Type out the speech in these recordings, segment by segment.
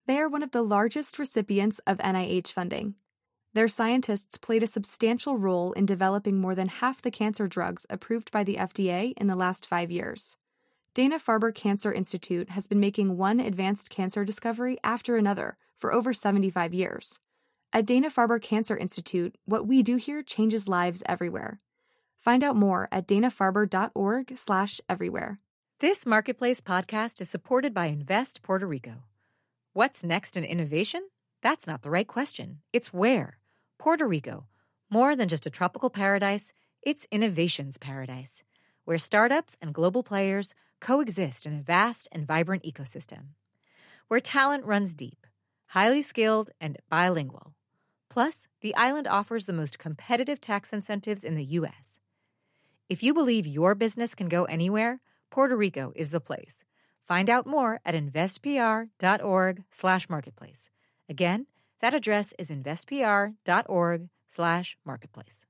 They are one of the largest recipients of NIH funding. Their scientists played a substantial role in developing more than half the cancer drugs approved by the FDA in the last 5 years. Dana-Farber Cancer Institute has been making one advanced cancer discovery after another for over 75 years. At Dana-Farber Cancer Institute, what we do here changes lives everywhere. Find out more at danafarber.org/everywhere. This Marketplace podcast is supported by Invest Puerto Rico. What's next in innovation? That's not the right question. It's where. Puerto Rico. More than just a tropical paradise, it's innovation's paradise, where startups and global players coexist in a vast and vibrant ecosystem. Where talent runs deep, highly skilled, and bilingual. Plus, the island offers the most competitive tax incentives in the U.S. If you believe your business can go anywhere, Puerto Rico is the place. Find out more at investpr.org/marketplace. Again, that address is investpr.org/marketplace.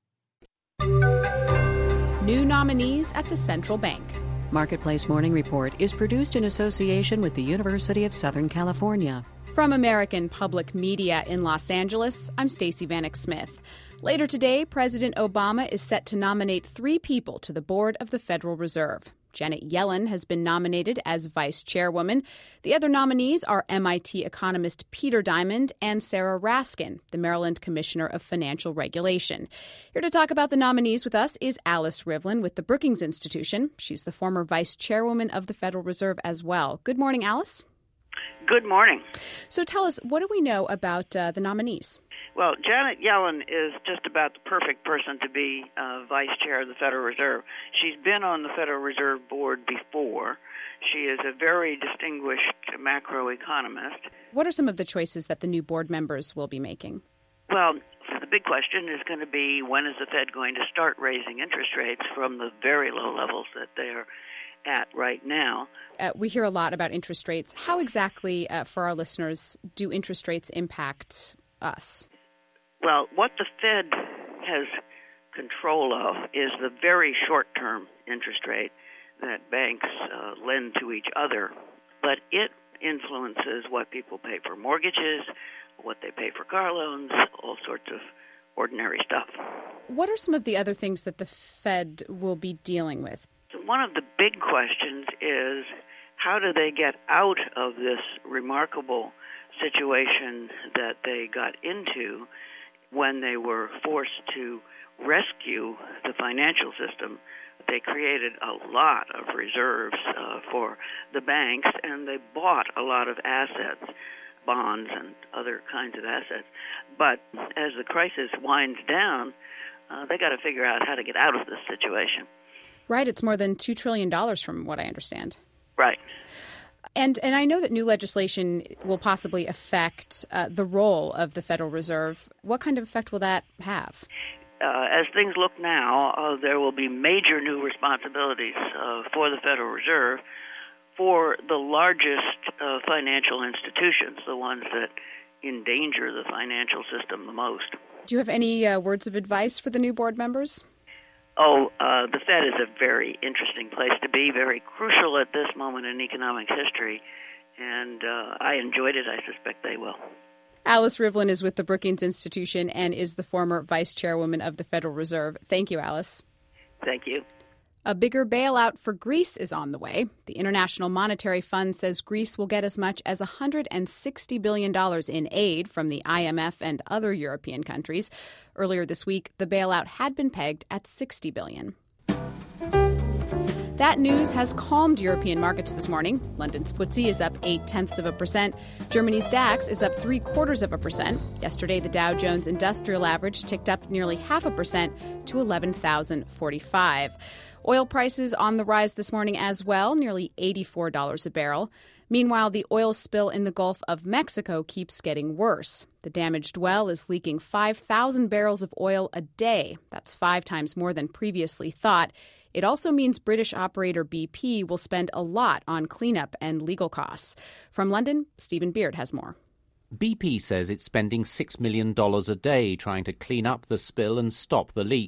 New nominees at the central bank. Marketplace Morning Report is produced in association with the University of Southern California. From American Public Media in Los Angeles, I'm Stacey Vanek Smith. Later today, President Obama is set to nominate 3 people to the board of the Federal Reserve. Janet Yellen has been nominated as vice chairwoman. The other nominees are MIT economist Peter Diamond and Sarah Raskin, the Maryland Commissioner of Financial Regulation. Here to talk about the nominees with us is Alice Rivlin with the Brookings Institution. She's the former vice chairwoman of the Federal Reserve as well. Good morning, Alice. Good morning. So tell us, what do we know about the nominees? Well, Janet Yellen is just about the perfect person to be vice chair of the Federal Reserve. She's been on the Federal Reserve Board before. She is a very distinguished macroeconomist. What are some of the choices that the new board members will be making? Well, the big question is going to be, when is the Fed going to start raising interest rates from the very low levels that they're at right now? We hear a lot about interest rates. How exactly, for our listeners, do interest rates impact us? Well, what the Fed has control of is the very short-term interest rate that banks lend to each other, but it influences what people pay for mortgages, what they pay for car loans, all sorts of ordinary stuff. What are some of the other things that the Fed will be dealing with? So one of the big questions is, how do they get out of this remarkable situation that they got into when they were forced to rescue the financial system? They created a lot of reserves for the banks, and they bought a lot of assets, bonds and other kinds of assets. But as the crisis winds down, they got to figure out how to get out of this situation. Right. It's more than $2 trillion from what I understand. Right. And I know that new legislation will possibly affect the role of the Federal Reserve. What kind of effect will that have? As things look now, there will be major new responsibilities for the Federal Reserve for the largest financial institutions, the ones that endanger the financial system the most. Do you have any words of advice for the new board members? The Fed is a very interesting place to be, very crucial at this moment in economic history, and I enjoyed it. I suspect they will. Alice Rivlin is with the Brookings Institution and is the former vice chairwoman of the Federal Reserve. Thank you, Alice. Thank you. A bigger bailout for Greece is on the way. The International Monetary Fund says Greece will get as much as $160 billion in aid from the IMF and other European countries. Earlier this week, the bailout had been pegged at $60 billion. That news has calmed European markets this morning. London's FTSE is up 0.8%. Germany's DAX is up 0.75%. Yesterday, the Dow Jones Industrial Average ticked up nearly 0.5% to 11,045. Oil prices on the rise this morning as well, nearly $84 a barrel. Meanwhile, the oil spill in the Gulf of Mexico keeps getting worse. The damaged well is leaking 5,000 barrels of oil a day. That's 5 times more than previously thought. It also means British operator BP will spend a lot on cleanup and legal costs. From London, Stephen Beard has more. BP says it's spending $6 million a day trying to clean up the spill and stop the leak.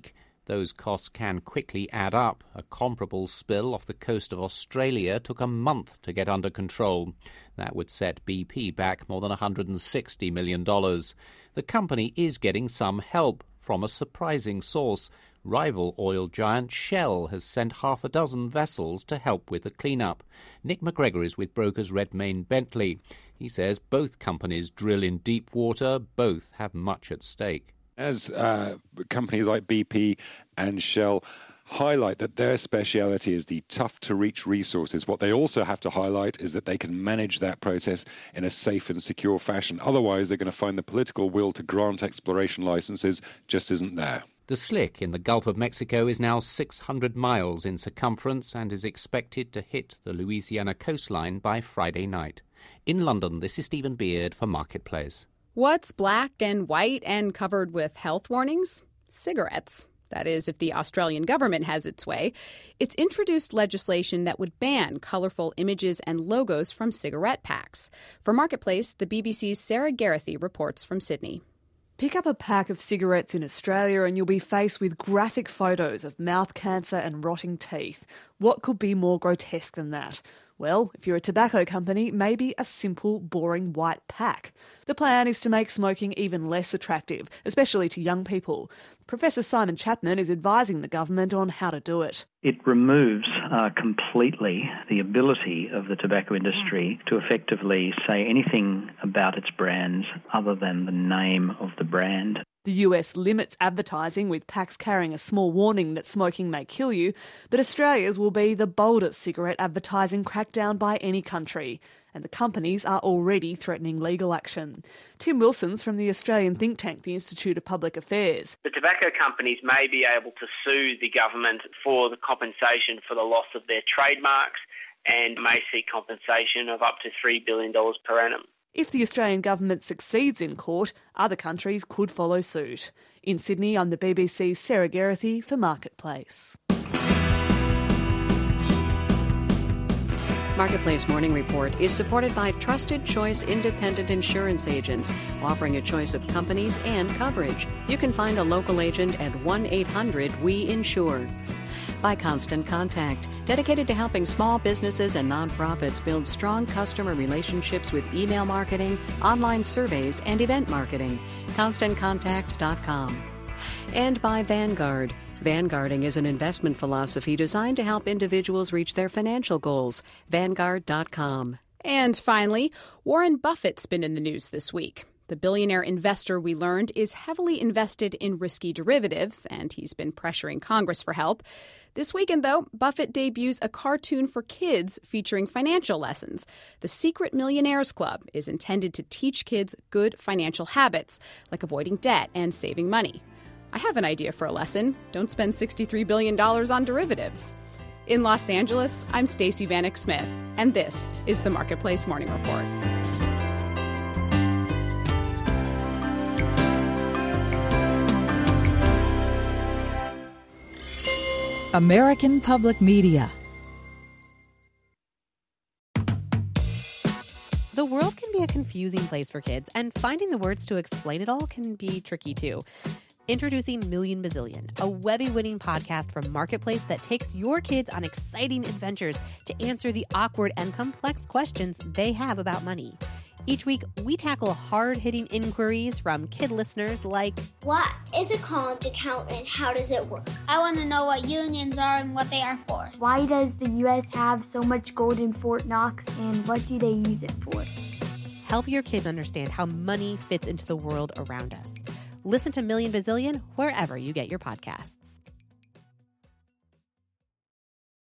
Those costs can quickly add up. A comparable spill off the coast of Australia took a month to get under control. That would set BP back more than $160 million. The company is getting some help from a surprising source. Rival oil giant Shell has sent half a dozen vessels to help with the cleanup. Nick McGregor is with brokers Redmayne Bentley. He says both companies drill in deep water, both have much at stake. As companies like BP and Shell highlight that their speciality is the tough-to-reach resources, what they also have to highlight is that they can manage that process in a safe and secure fashion. Otherwise, they're going to find the political will to grant exploration licenses just isn't there. The slick in the Gulf of Mexico is now 600 miles in circumference and is expected to hit the Louisiana coastline by Friday night. In London, this is Stephen Beard for Marketplace. What's black and white and covered with health warnings? Cigarettes. That is, if the Australian government has its way. It's introduced legislation that would ban colourful images and logos from cigarette packs. For Marketplace, the BBC's Sarah Geraghty reports from Sydney. Pick up a pack of cigarettes in Australia and you'll be faced with graphic photos of mouth cancer and rotting teeth. What could be more grotesque than that? Well, if you're a tobacco company, maybe a simple, boring white pack. The plan is to make smoking even less attractive, especially to young people. Professor Simon Chapman is advising the government on how to do it. It removes completely the ability of the tobacco industry to effectively say anything about its brands other than the name of the brand. The US limits advertising, with packs carrying a small warning that smoking may kill you, but Australia's will be the boldest cigarette advertising crackdown by any country, and the companies are already threatening legal action. Tim Wilson's from the Australian think tank, the Institute of Public Affairs. The tobacco companies may be able to sue the government for the compensation for the loss of their trademarks and may seek compensation of up to $3 billion per annum. If the Australian government succeeds in court, other countries could follow suit. In Sydney, I'm the BBC's Sarah Geraghty for Marketplace. Marketplace Morning Report is supported by Trusted Choice Independent Insurance Agents, offering a choice of companies and coverage. You can find a local agent at 1-800-WE-INSURE. By Constant Contact, dedicated to helping small businesses and nonprofits build strong customer relationships with email marketing, online surveys, and event marketing. ConstantContact.com. And by Vanguard. Vanguarding is an investment philosophy designed to help individuals reach their financial goals. Vanguard.com. And finally, Warren Buffett's been in the news this week. The billionaire investor, we learned, is heavily invested in risky derivatives, and he's been pressuring Congress for help. This weekend, though, Buffett debuts a cartoon for kids featuring financial lessons. The Secret Millionaires Club is intended to teach kids good financial habits, like avoiding debt and saving money. I have an idea for a lesson. Don't spend $63 billion on derivatives. In Los Angeles, I'm Stacey Vanek Smith, and this is the Marketplace Morning Report. American Public Media. The world can be a confusing place for kids, and finding the words to explain it all can be tricky too. Introducing Million Bazillion, a Webby-winning podcast from Marketplace that takes your kids on exciting adventures to answer the awkward and complex questions they have about money. Each week, we tackle hard-hitting inquiries from kid listeners like, what is a college account and how does it work? I want to know what unions are and what they are for. Why does the U.S. have so much gold in Fort Knox and what do they use it for? Help your kids understand how money fits into the world around us. Listen to Million Bazillion wherever you get your podcasts.